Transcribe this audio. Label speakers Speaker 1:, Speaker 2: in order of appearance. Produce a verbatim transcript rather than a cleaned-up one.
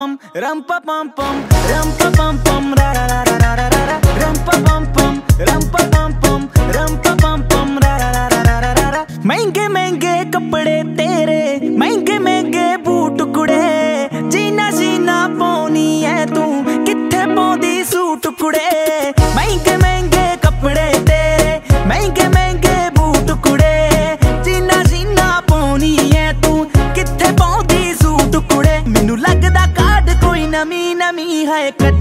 Speaker 1: Rum pa pum pum, rum pa pum pum, ra ra ra ra ra ra ra. Rum pa pum pum, rum pa pum pum, rum pa pum pum, ra ra ra ra ra ra ra. महंगे महंगे कपड़े तेरे, महंगे महंगे boot कुड़े, जीना जीना पौनी है तू, किथे पौंदी सूट कुड़े। महंगे महंगे कपड़े तेरे, महंगे महंगे बूट कुड़े, जीना जीना पौनी है तू, किथे पौंदी सूट कुड़े। मैनू लगदा कार्ड कोई नमी नमी है।